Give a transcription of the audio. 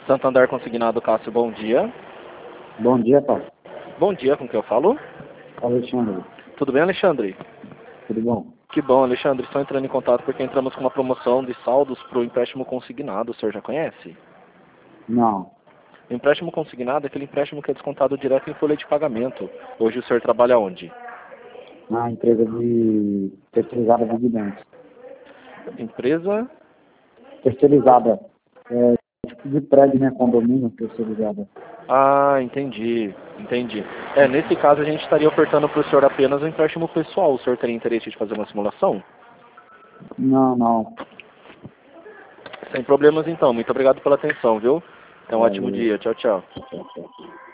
Santander Consignado, Cássio, bom dia. Bom dia, pai. Bom dia, com quem eu falo? Alexandre, Tudo bem, Alexandre? tudo bom? Que bom, Alexandre. Estou entrando em contato porque entramos com uma promoção de saldos para o empréstimo consignado. O senhor já conhece? Não, O empréstimo consignado é aquele empréstimo que é descontado direto em folha de pagamento. Hoje o senhor trabalha onde? na empresa de terceirizada de dividendos. Empresa? Terceirizada, tipo de prédio, né? Condomínio terceirizada. Ah, entendi. Entendi. Nesse caso a gente estaria ofertando para o senhor apenas um empréstimo pessoal. O senhor teria interesse de fazer uma simulação? Não, não. Sem problemas então. Muito obrigado pela atenção, viu? Tenha um ótimo Valeu. dia. Tchau, tchau. Tchau, tchau.